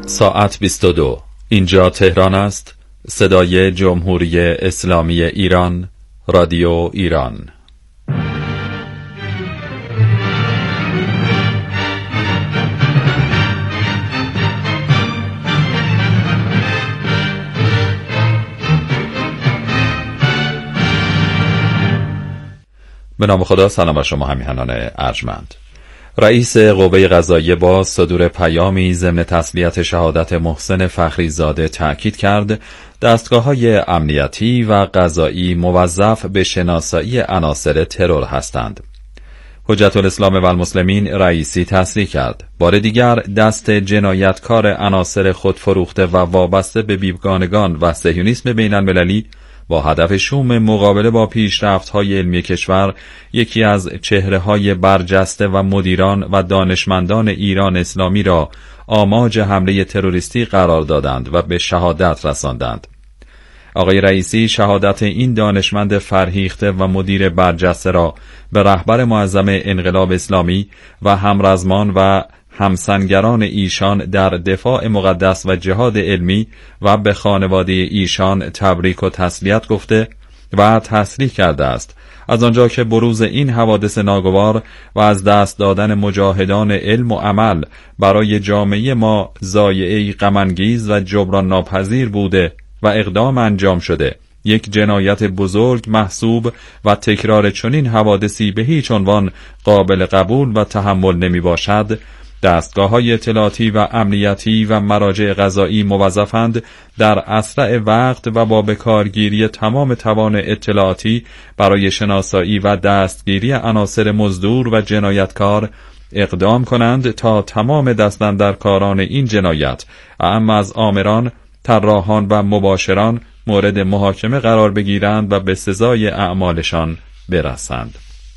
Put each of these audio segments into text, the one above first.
ساعت 22. اینجا تهران است. صدای جمهوری اسلامی ایران، رادیو ایران. به نام خدا. سلام بر شما همیهنان ارجمند. رئیس قوه قضاییه با صدور پیامی ضمن تسلیت شهادت محسن فخریزاده تأکید کرد دستگاه‌های امنیتی و قضایی موظف به شناسایی عناصر ترور هستند. حجت الاسلام و المسلمین رئیسی تصریح کرد. بار دیگر دست جنایتکار عناصر خودفروخته و وابسته به بیگانگان و صهیونیسم بین المللی با هدف شوم مقابله با پیشرفت‌های علمی کشور یکی از چهره‌های برجسته و مدیران و دانشمندان ایران اسلامی را آماج حمله تروریستی قرار دادند و به شهادت رساندند. آقای رئیسی شهادت این دانشمند فرهیخته و مدیر برجسته را به رهبر معظم انقلاب اسلامی و همرزمان و همسنگران ایشان در دفاع مقدس و جهاد علمی و به خانواده ایشان تبریک و تسلیت گفته و تصریح کرده است. از آنجا که بروز این حوادث ناگوار و از دست دادن مجاهدان علم و عمل برای جامعه ما ضایعه‌ای غم‌انگیز و جبران ناپذیر بوده و اقدام انجام شده، یک جنایت بزرگ محسوب و تکرار چنین حوادثی به هیچ عنوان قابل قبول و تحمل نمی باشد، دستگاه‌های اطلاعاتی و امنیتی و مراجع قضایی موظفند در اسرع وقت و با بکارگیری تمام توان اطلاعاتی برای شناسایی و دستگیری عناصر مزدور و جنایتکار اقدام کنند تا تمام دستاندرکاران این جنایت، اما از آمران، طراحان و مباشران مورد محاکمه قرار بگیرند و به سزای اعمالشان برسند.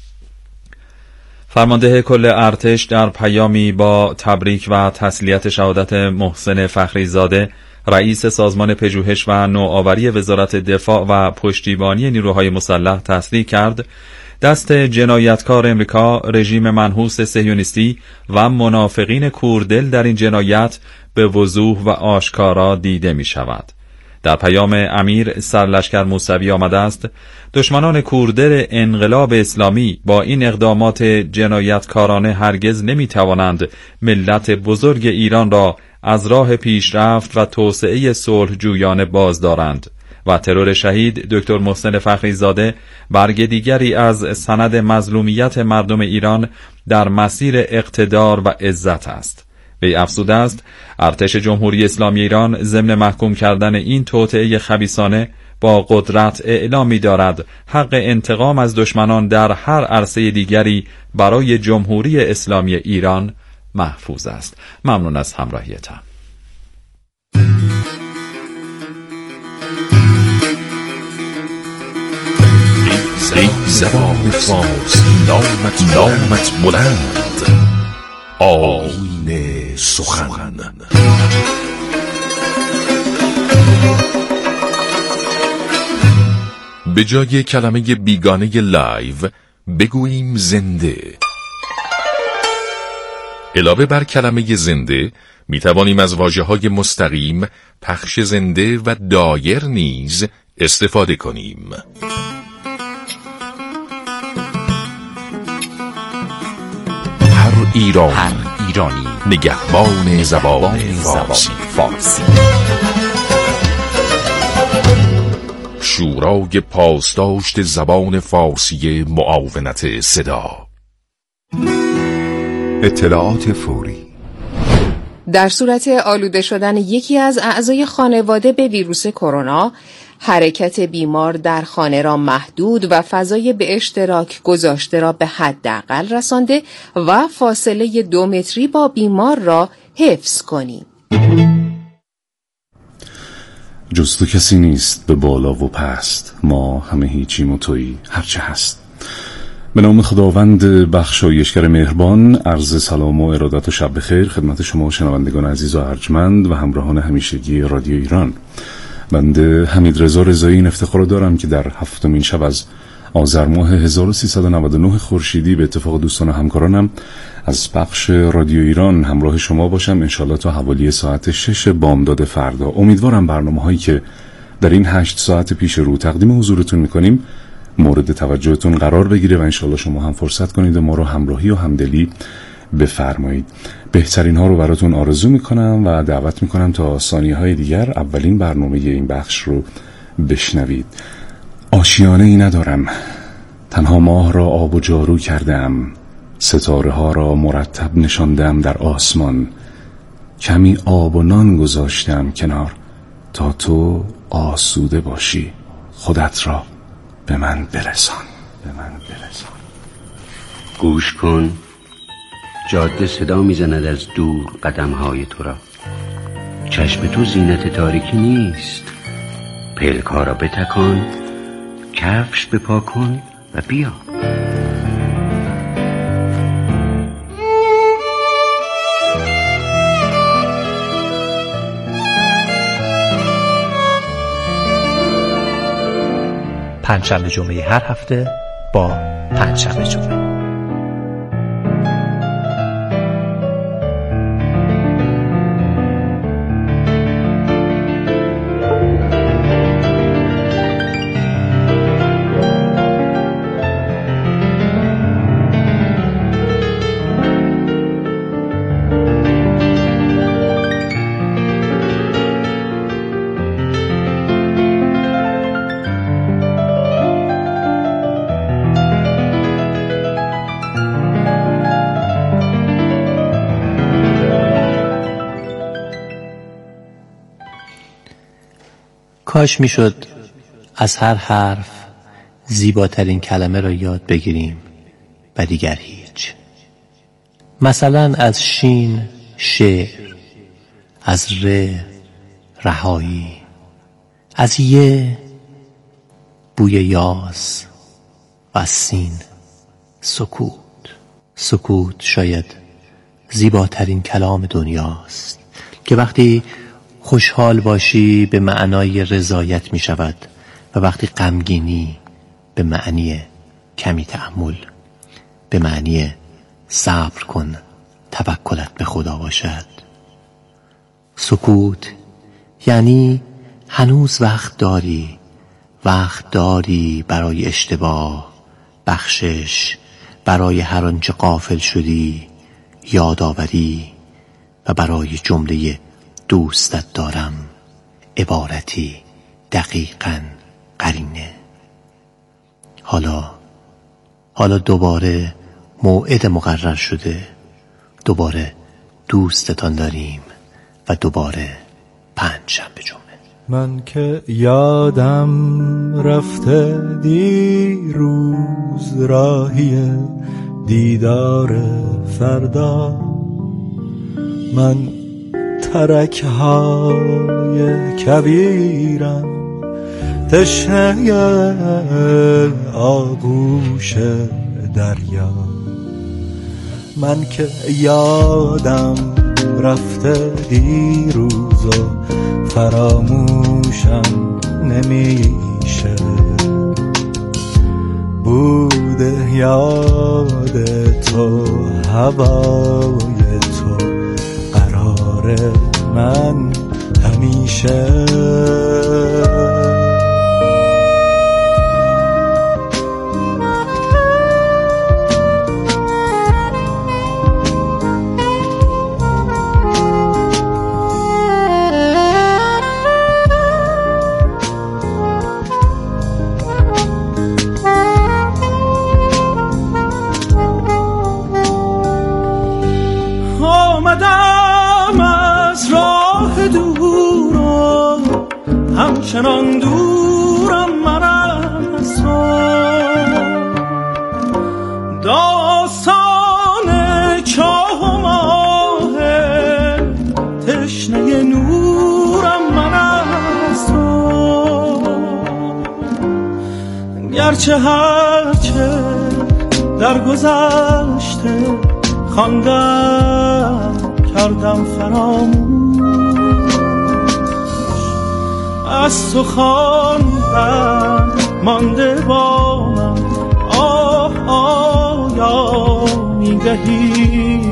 فرمانده کل ارتش در پیامی با تبریک و تسلیت شهادت محسن فخریزاده، رئیس سازمان پژوهش و نوآوری وزارت دفاع و پشتیبانی نیروهای مسلح تصریح کرد دست جنایتکار امریکا، رژیم منحوس صهیونیستی و منافقین کوردل در این جنایت به وضوح و آشکارا دیده می شود. در پیام امیر سرلشکر موسوی آمده است دشمنان کوردل انقلاب اسلامی با این اقدامات جنایتکارانه هرگز نمی توانند ملت بزرگ ایران را از راه پیشرفت و توسعه صلح جویانه باز دارند و ترور شهید دکتر محسن فخریزاده برگ دیگری از سند مظلومیت مردم ایران در مسیر اقتدار و عزت است. وی افزوده است ارتش جمهوری اسلامی ایران ضمن محکوم کردن این توطئه خبیثانه با قدرت اعلامی دارد حق انتقام از دشمنان در هر عرصه دیگری برای جمهوری اسلامی ایران محفوظ است. ممنون از همراهیتان. زبان فارسی نامت بلند، آیین سخن. به جای کلمه بیگانه لایو بگوییم زنده. علاوه بر کلمه زنده می توانیم از واژه‌های مستقیم، پخش زنده و دایر نیز استفاده کنیم. هر ایرانی نگهبان زبان فارسی. شورای پاسداشت زبان فارسی معاونت صدا. اطلاعات فوری. در صورت آلوده شدن یکی از اعضای خانواده به ویروس کرونا، حرکت بیمار در خانه را محدود و فضای به اشتراک گذاشته را به حداقل رسانده و فاصله 2 متری با بیمار را حفظ کنیم. جز تو کسی نیست به بالا و پست، ما همه هیچیم و تویی هرچه هست. به نام خداوند بخشایشگر مهربان، عرض سلام و ارادت و شب بخیر خدمت شما شنوندگان عزیز و ارجمند و همراهان همیشگی رادیو ایران. بنده حمیدرضا رضایی این افتخار دارم که در 7مین شب از آذر ماه 1399 خورشیدی به اتفاق دوستان و همکارانم از بخش رادیو ایران همراه شما باشم انشالله تا حوالی ساعت 6 بامداد فردا. امیدوارم برنامه هایی که در این 8 ساعت پیش رو تقدیم حضورتون میکنیم مورد توجهتون قرار بگیره و انشالله شما هم فرصت کنید و ما رو همراهی و همدلی بفرمایید. بهترین ها رو براتون آرزو میکنم و دعوت میکنم تا ثانیه های دیگر اولین برنامه این بخش رو بشنوید. آشیانه ای ندارم، تنها ماه را آب و جارو کردم، ستاره ها را مرتب نشاندم در آسمان، کمی آب و نان گذاشتم کنار تا تو آسوده باشی، خودت را به من برسان. گوش کن، جاده صدا میزند از دور قدمهای تو را. چشم تو زینت تاریکی نیست. پلک‌ها را بتکان، کفش بپا کن و بیا. پنجشنبه جمعه هر هفته با پنجشنبه جمعه. کاش میشد از هر حرف زیباترین کلمه را یاد بگیریم و دیگر هیچ. مثلا از شین شعر، از ر رهایی، از ی بوی یاس و از سین سکوت. سکوت شاید زیباترین کلام دنیاست که وقتی خوشحال باشی به معنای رضایت می شود و وقتی غمگینی به معنی کمی تأمل، به معنی صبر کن توکلت به خدا باشد. سکوت یعنی هنوز وقت داری برای اشتباه، بخشش، برای هر آنچه غافل شدی، یادآوری و برای جمله دوستت دارم، عبارتی دقیقاً قرینه. حالا دوباره موعد مقرر شده، دوباره دوستتان داریم و دوباره پنجشنبه جمعه. من که یادم رفته دیروز راهی دیدار فردا، من ترک‌های کبیرم تشنه آغوش دریا. من که یادم رفته دیروز و فراموشم نمیشه، بوده یاد تو، هوای تو، قرار من همیشه. همچنان دورم من از تو، داستان چاه و ماه تشنه نورم من از تو. گرچه هرچه در گذشته خواندم کردم فراموش، از تو خواندم مانده با من آیانی میدهی.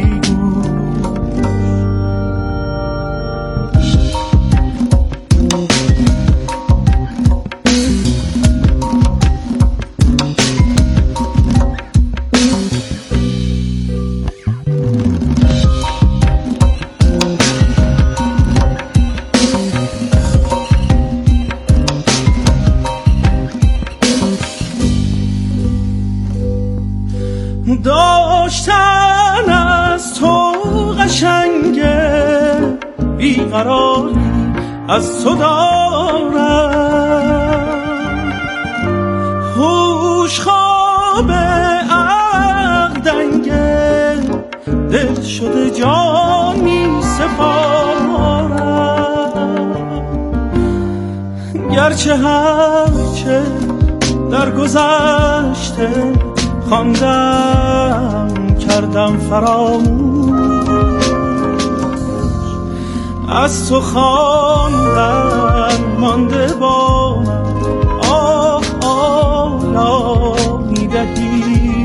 داشتن از تو قشنگه، بیقراری از تو دارم، هوش خواب عقل دنگه، دل شده جان می سپارم. گرچه هرچه در گذشته خواندم کردم فراموش، از تو خواندن مانده با من، آه آلا میدهی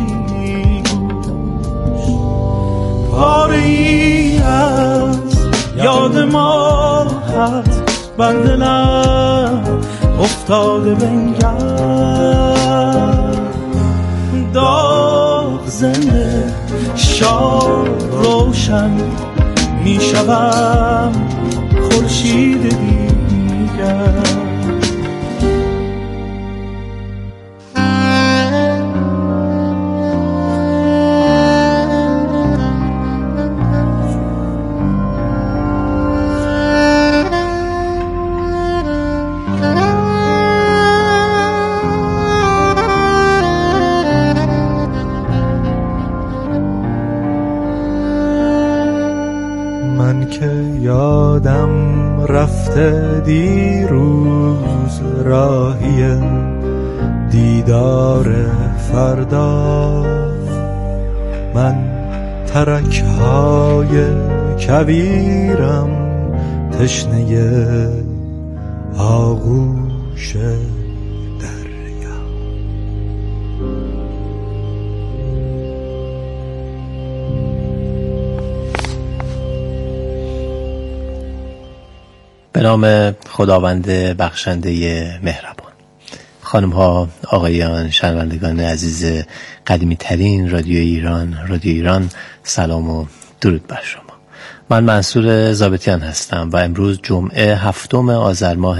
گوش. پاره ای از یاد ما هست بر دلم افتاده بنگر، داغ زنده شاد روشن می شوم خورشید دیگر. یادم رفته دیروز راهی دیدار فردا، من ترک‌های کویرم تشنه آغوش دریا. به نام خداوند بخشنده مهربان. خانم ها، آقایان، شنوندگان عزیز قدیمی ترین رادیو ایران، سلام و درود بر شما. من منصور ضابطیان هستم و امروز جمعه 7 آذر ماه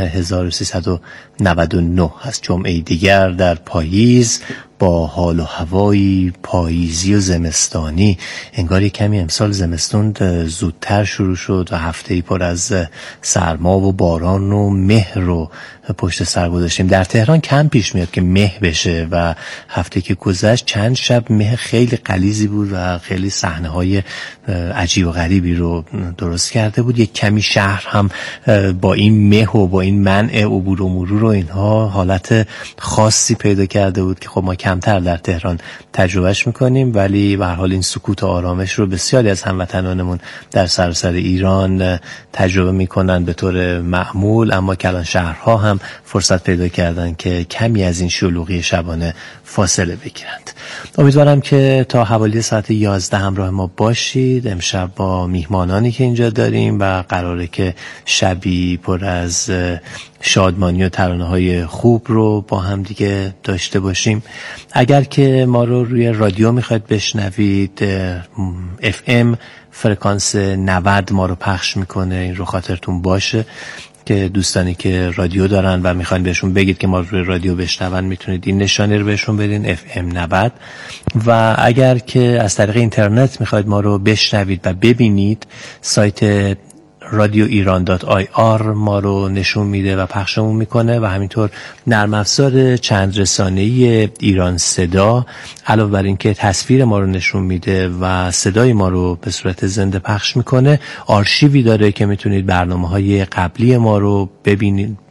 1399 هست، جمعه دیگر در پاییز با حال و هوایی پاییزی و زمستانی. انگار کمی امسال زمستون زودتر شروع شد و هفته‌ای پر از سرما و باران و مه رو پشت سر گذاشتیم. در تهران کم پیش میاد که مه بشه و هفته که گذشت چند شب مه خیلی غلیظی بود و خیلی صحنه‌های عجیب و غریبی رو درست کرده بود. یک کمی شهر هم با این مه و با این منع عبور و مرور و اینها حالت خاصی پیدا کرده بود که خب ما کمتر در تهران تجربهش میکنیم، ولی به هر حال این سکوت و آرامش رو بسیاری از هموطنانمون در سراسر ایران تجربه میکنن به طور معمول، اما کلان شهرها هم فرصت پیدا کردن که کمی از این شلوغی شبانه فاصله بگیرند. امیدوارم که تا حوالی ساعت 11 همراه ما باشید. امشب با میهمانانی که اینجا داریم و قراره که شبی پر از شادمانی و ترانه‌های خوب رو با هم دیگه داشته باشیم. اگر که ما رو روی رادیو میخواید بشنوید، FM فرکانس 90 ما رو پخش میکنه، این رو خاطرتون باشه که دوستانی که رادیو دارن و میخواین بهشون بگید که ما روی رادیو بشنون، میتونید این نشانه رو بهشون بدین، FM 90. و اگر که از طریق اینترنت میخواید ما رو بشنوید و ببینید، سایت radioiran.ir ما رو نشون میده و پخشمون میکنه و همینطور نرم افزار چند رسانه‌ای ایران صدا علاوه بر این که تصویر ما رو نشون میده و صدای ما رو به صورت زنده پخش میکنه، آرشیوی داره که میتونید برنامه‌های قبلی ما رو ببینید،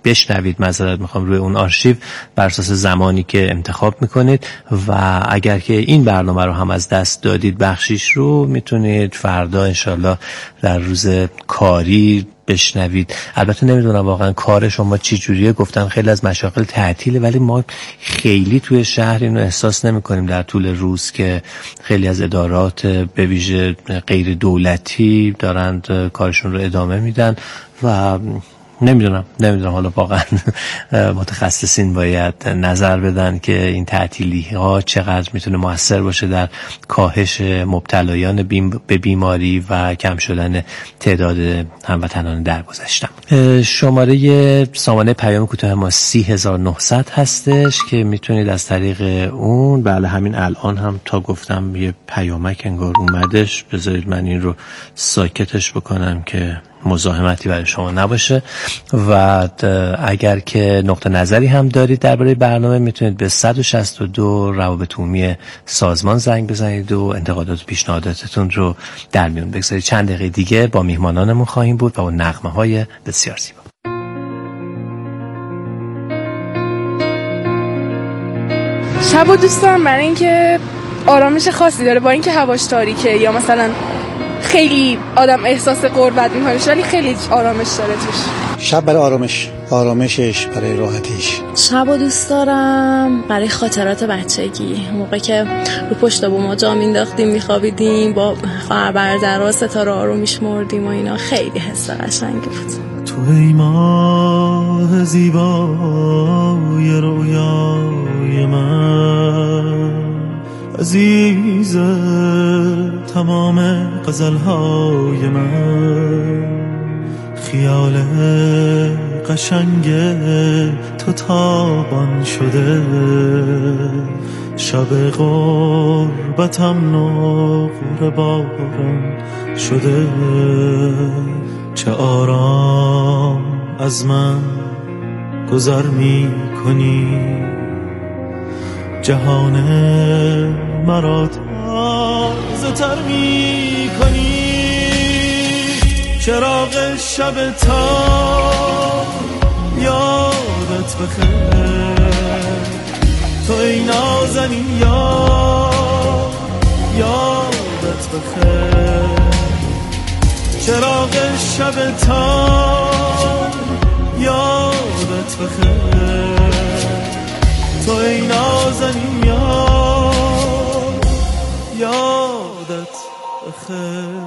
بشنوید، معذرت میخوام، روی اون آرشیو بر اساس زمانی که انتخاب میکنید و اگر که این برنامه رو هم از دست دادید بخشیش رو میتونید فردا انشالله در روز کاری بشنوید. البته نمیدونم واقعا کار شما چی جوریه، گفتم خیلی از مشاغل تعطیله ولی ما خیلی توی شهر اینو احساس نمی‌کنیم در طول روز که خیلی از ادارات به ویژه غیر دولتی دارند کارشون رو ادامه میدن و نمیدونم حالا واقعا متخصصین باید نظر بدن که این تعطیلی ها چقدر میتونه مؤثر باشه در کاهش مبتلایان به بیماری و کم شدن تعداد هموطنان درگذشته. شماره سامانه پیام کوتاه ما 30900 هستش که میتونید از طریق اون، بله همین الان هم تا گفتم یه پیامک انگار اومدش، بذارید من این رو ساکتش بکنم که مزاحمتی برای شما نباشه. و اگر که نقطه نظری هم دارید درباره برنامه میتونید به 162 روابط عمومی سازمان زنگ بزنید و انتقادات و پیشنهاداتتون رو در میون بگذارید. چند دقیقه دیگه با میهمانانمون خواهیم بود و با نغمه‌های بسیار زیبا. شبو دوست دارم برای اینکه آرامش خاصی داره، با اینکه هواش تاریکه یا مثلا خیلی آدم احساس غربت میکنه ولی خیلی آرامش داره توش. شب برای آرامشش، برای راحتیش. شبو دوست دارم برای خاطرات بچگی، موقع که رو پشت بوم جا مینداختیم میخوابیدیم با خواهر برادرها ستاره ها رو میشمردیم و اینا، خیلی حس قشنگی بود. تو ای ماه زیبای رویای من، عزیز تمام غزلهای من، خیال قشنگ تو تابان شده، شب غربتم نقره باران شده، چه آرام از من گذر می کنی، جهان مرا تازه تر می کنی، چراغ شب تا یادت بخیر، تو ای نازنین یادت بخیر، چراغ شب تا یادت بخیر، تو ای نازنین یادت بخیر.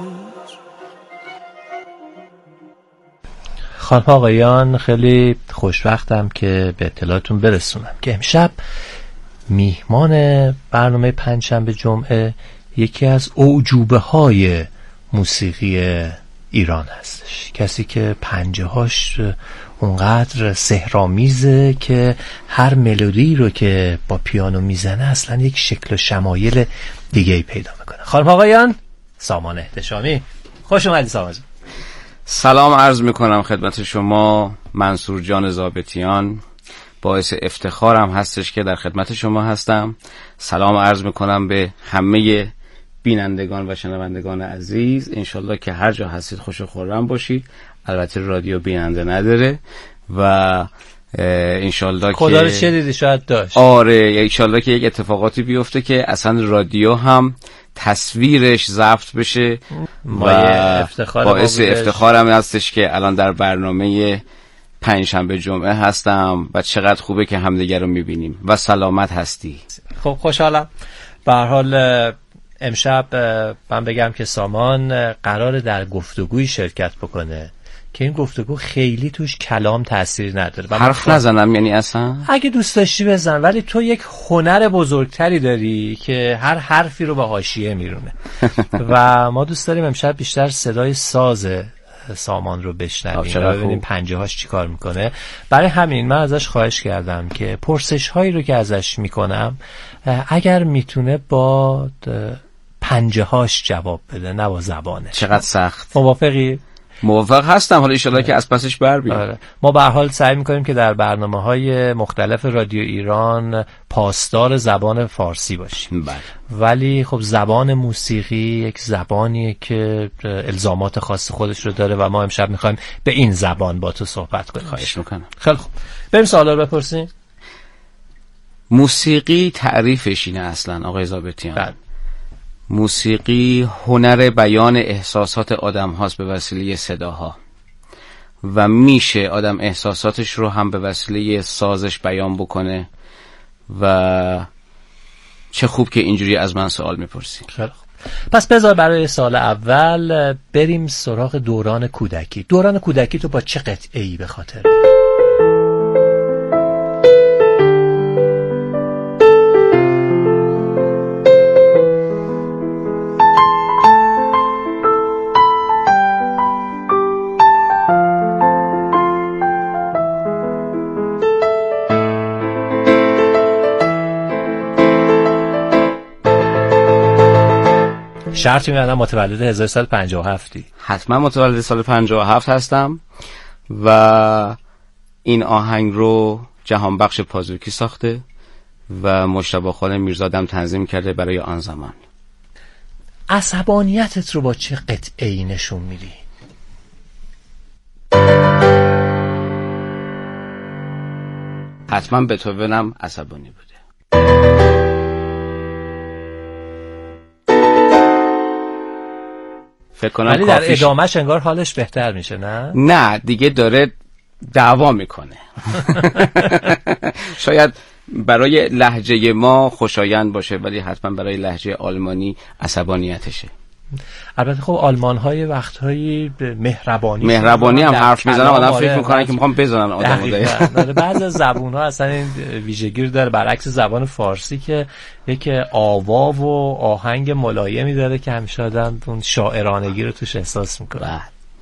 خانم آقایان، خیلی خوشوقتم که به اطلاعتون برسونم که امشب میهمان برنامه پنجشنبه جمعه یکی از اعجوبه های موسیقی ایران هستش، کسی که پنجه‌هاش اونقدر سحرآمیزه که هر ملودی رو که با پیانو میزنه اصلا یک شکل و شمایل دیگه‌ای پیدا میکنه. خانم آقایان، سامان احتشامی، خوش اومدید. سامان جان، سلام عرض میکنم خدمت شما منصور جان ضابطیان، باعث افتخارم هستش که در خدمت شما هستم. سلام عرض میکنم به همه بینندگان و شنوندگان عزیز، انشالله که هر جا هستید خوش و خرم باشید. البته رادیو بیننده نداره و انشالله که خدا رو چه دیدی شاید داشت. آره، انشالله که یک اتفاقاتی بیفته که اصلا رادیو هم تصویرش ضبط بشه و باعث افتخارم هستش که الان در برنامه پنجشنبه جمعه هستم و چقدر خوبه که همدیگه رو میبینیم و سلامت هستی. خب خوشحالم. به هر حال امشب من بگم که سامان قراره در گفتگوی شرکت بکنه که این گفتگو خیلی توش کلام تأثیر نداره. حرف نزنم یعنی اصلا؟ اگه دوست داشتی بزن، ولی تو یک هنر بزرگتری داری که هر حرفی رو به حاشیه میرونه و ما دوست داریم امشب بیشتر صدای ساز سامان رو بشنویم و ببینیم پنجه‌هاش چی کار میکنه. برای همین من ازش خواهش کردم که پرسش هایی رو که ازش میکنم اگر میتونه با پنجه‌هاش جواب بده، نه با زبانش. چقدر سخت. موافقی؟ موافق هستم. حالا ان که از پسش بر بیام. آره. ما به هر حال سعی می‌کنیم که در برنامه‌های مختلف رادیو ایران پاسدار زبان فارسی باشیم. بله. ولی خب زبان موسیقی یک زبانیه که الزامات خاص خودش رو داره و ما امشب می‌خوایم به این زبان با تو صحبت کنیم. خواهش می‌کنم. خیلی خوب. بریم سوالا رو بپرسیم. موسیقی تعریفش اینه اصلا آقای ضابطیان. بله. موسیقی هنر بیان احساسات آدم هاست به وسیله صداها و میشه آدم احساساتش رو هم به وسیله سازش بیان بکنه و چه خوب که اینجوری از من سوال میپرسی. خیلی خوب. پس بذار برای سال اول بریم سراغ دوران کودکی. دوران کودکی تو با چه قطعه‌ای به خاطر؟ شرط می‌بندم متولد 1357 حتما متولد سال 57 هستم و این آهنگ رو جهانبخش پازوکی ساخته و مجتبی خان میرزادم تنظیم کرده برای آن زمان. عصبانیتت رو با چه قطعه‌ای نشون میدی؟ حتما بتوونم عصبانی بوده. فکر کنم ولی در ادامهش انگار حالش بهتر میشه. نه دیگه داره دعوا میکنه. شاید برای لهجه ما خوشایند باشه ولی حتما برای لهجه آلمانی عصبانیتشه. البته خب آلمان‌های وقت‌هایی مهربانی هم حرف میزنن آدم فکر میکنن که میخوام بزنن آدمو. بعضی از زبون‌ها اصلا این ویژگی رو داره، برعکس زبان فارسی که یک آوا و آهنگ ملایمی داره که همیشه آدم اون شاعرانگی رو توش احساس میکنه.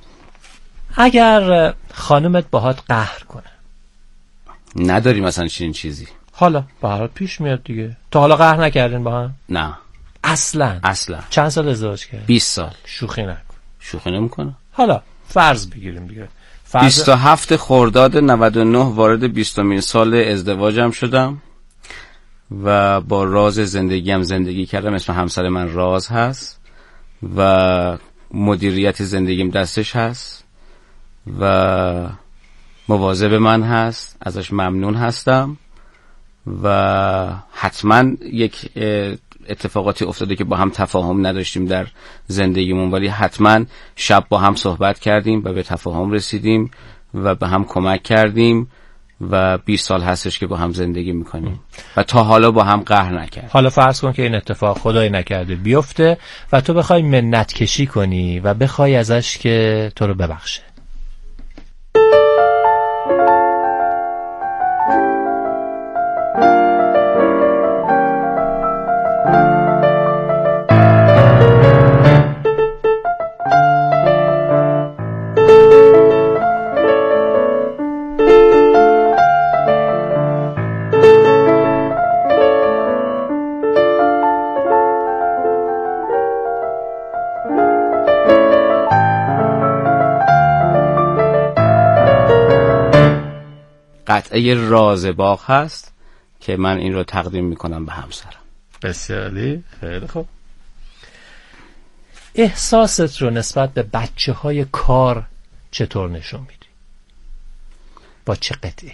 اگر خانومت باهات قهر کنه، نداری مثلا چیزی حالا به هر حال پیش میاد دیگه. تا حالا قهر نکردین با هم؟ نه اصلا. چند سال ازدواج کردی؟ 20 سال. شوخی نکن. شوخی نمیکنه. حالا فرض بگیریم دیگه. 27 خرداد 99 وارد 20مین سال ازدواجم شدم و با راز زندگیم زندگی کردم. اسم همسر من راز هست و مدیریت زندگیم دستش هست و مواظب من هست، ازش ممنون هستم و حتما یک اتفاقاتی افتاده که با هم تفاهم نداشتیم در زندگیمون ولی حتما شب با هم صحبت کردیم و به تفاهم رسیدیم و به هم کمک کردیم و 20 سال هستش که با هم زندگی میکنیم و تا حالا با هم قهر نکردیم. حالا فرض کن که این اتفاق خدای نکرده بیفته و تو بخوای منت کشی کنی و بخوای ازش که تو رو ببخشه. قطعه راز باغ هست که من این رو تقدیم میکنم به همسرم. بسیاری خیلی خوب. احساست رو نسبت به بچه‌های کار چطور نشون میدی؟ با چه قطعه‌ای؟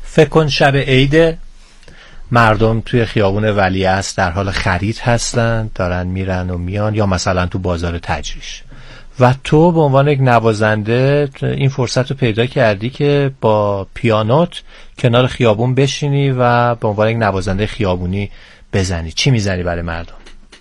فکر کن شب عید، مردم توی خیابون ولیعصر در حال خرید هستن، دارن میرن و میان، یا مثلا تو بازار تجریش، و تو به عنوان یک نوازنده این فرصت رو پیدا کردی که با پیانوت کنار خیابون بشینی و به عنوان یک نوازنده خیابونی بزنی. چی میزنی برای مردم؟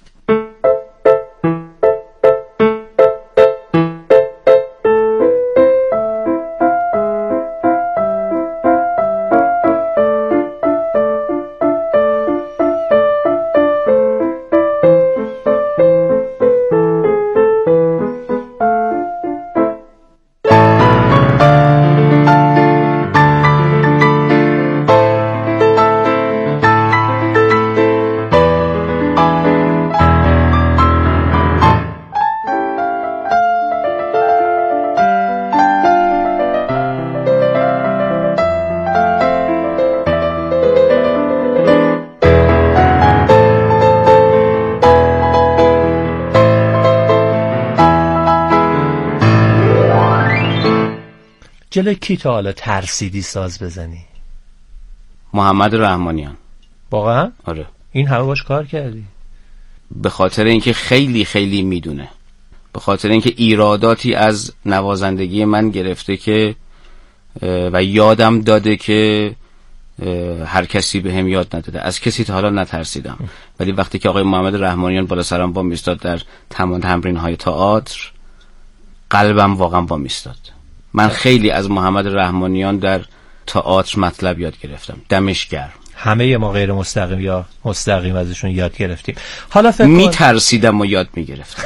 جلوی کی تا حالا ترسیدی ساز بزنی؟ محمد رحمانیان. واقعا؟ آره. این همه باش کار کردی؟ به خاطر اینکه خیلی خیلی میدونه، به خاطر اینکه ایراداتی از نوازندگی من گرفته که و یادم داده که هر کسی به هم یاد نداده. از کسی تا حالا نترسیدم، ولی وقتی که آقای محمد رحمانیان بالا سرم با میستاد در تمام تمرین‌های تئاتر، قلبم واقعا با میستاد. من خیلی از محمد رحمانیان در تئاتر مطلب یاد گرفتم. دمش گرم. همه ما غیر مستقیم یا مستقیم ازشون یاد گرفتیم. حالا فکر میترسیدم و یاد میگرفتم.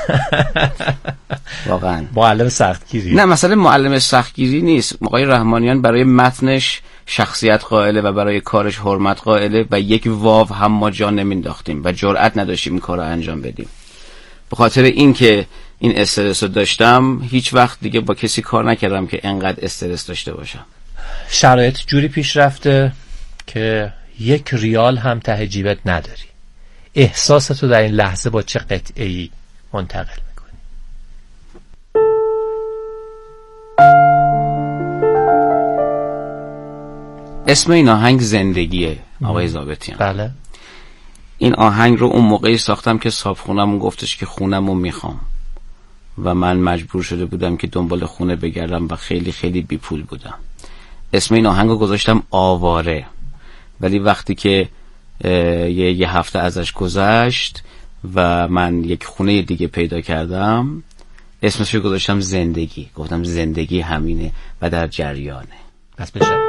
واقعا معلم سختگیری؟ نه، مثلا معلم سختگیری نیست. آقای رحمانیان برای متنش شخصیت قائله و برای کارش حرمت قائله و یک واو هم ما جا نمینداختیم و جرئت نداشتیم این کار رو انجام بدیم. به خاطر اینکه این استرس رو داشتم، هیچ وقت دیگه با کسی کار نکردم که انقدر استرس داشته باشم. شرایط جوری پیش رفته که 1 ریال هم ته جیبت نداری. احساستو در این لحظه با چه قطعه‌ای منتقل میکنی؟ اسم این آهنگ زندگیه آقای ضابطیان. بله. این آهنگ رو اون موقعی ساختم که صاحبخونه‌مون گفتش که خونه‌مو میخوام و من مجبور شده بودم که دنبال خونه بگردم و خیلی خیلی بی پول بودم. اسم این آهنگ رو گذاشتم آواره، ولی وقتی که یه هفته ازش گذشت و من یک خونه دیگه پیدا کردم، اسمش رو گذاشتم زندگی. گفتم زندگی همینه و در جریانه. پس بشه.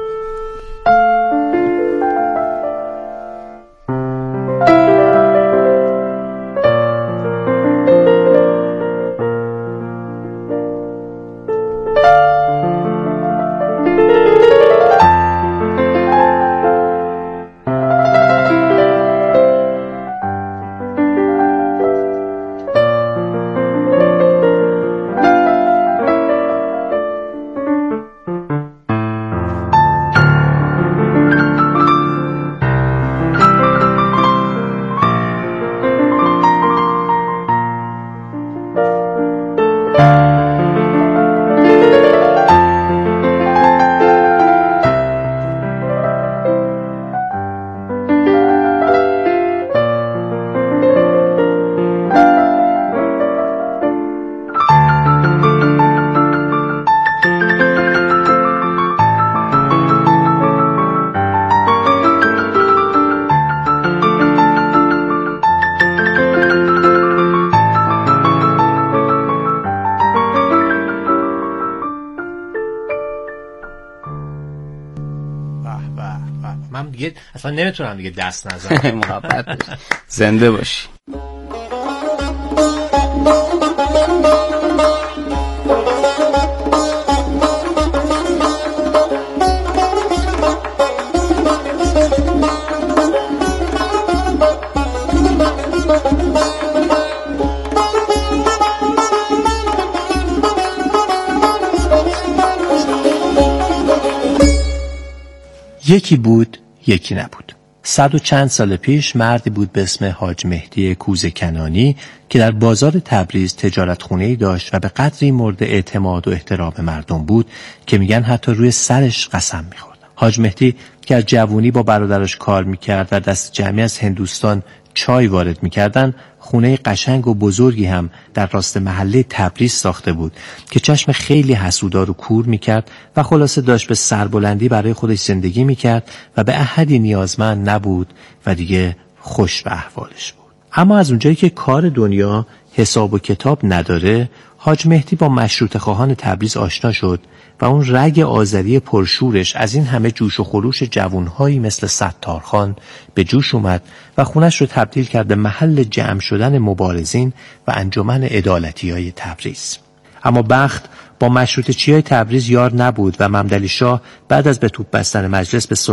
من دیگه اصلا نمیتونم دیگه دست نزنم. محبت زنده باشی. یکی بود یکی نبود. 100 و چند سال پیش مردی بود به اسم حاج مهدی کوزه کنانی که در بازار تبریز تجارت خونه‌ای داشت و به قدری مورد اعتماد و احترام مردم بود که میگن حتی روی سرش قسم میخوردن. حاج مهدی که از جوونی با برادرش کار میکرد و دست جمعی از هندوستان چای وارد میکردن، خونه قشنگ و بزرگی هم در راست محله تبریز ساخته بود که چشم خیلی حسودار و کور میکرد و خلاصه داشت به سربلندی برای خودش زندگی میکرد و به احدی نیازمند نبود و دیگه خوش به احوالش بود. اما از اونجایی که کار دنیا حساب و کتاب نداره، حاج مهدی با مشروطه خواهان تبریز آشنا شد و اون رگ آذری پرشورش از این همه جوش و خروش جوانهایی مثل ستارخان به جوش اومد و خونش رو تبدیل کرد به محل جمع شدن مبارزین و انجمن عدالتیای تبریز. اما بخت با مشروطه‌چیای تبریز یار نبود و ممدلی شاه بعد از به توپ بستن مجلس به